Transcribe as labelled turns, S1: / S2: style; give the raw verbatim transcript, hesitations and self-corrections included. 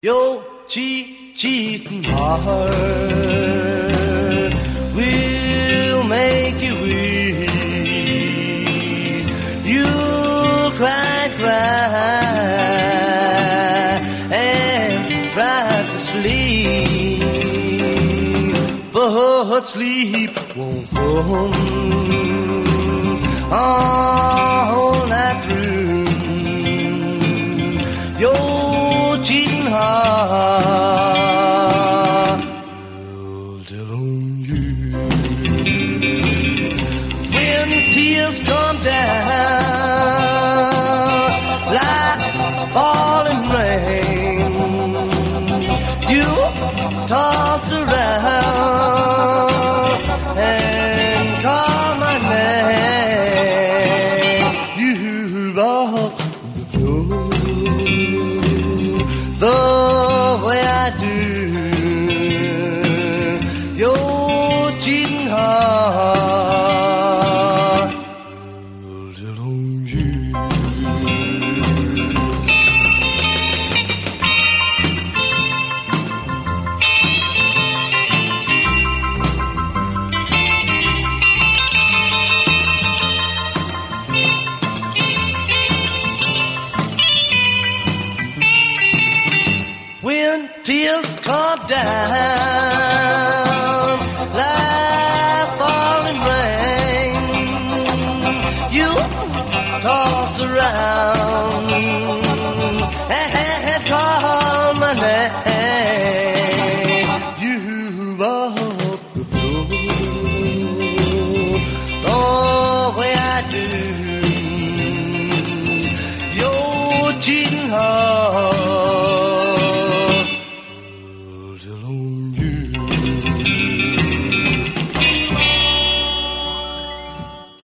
S1: Your cheat, cheating heart will make you weep. You'll cry, cry, and try to sleep, but sleep won't come all night through. Your cheating heart will tell on you. When tears come down like falling rain, you toss around and call my name. You rock the floor the way I do. Your cheating heart will tell on you. When tears come down like falling rain, you toss around and call my name. You walk the floor the way I do. Your cheating heart alone.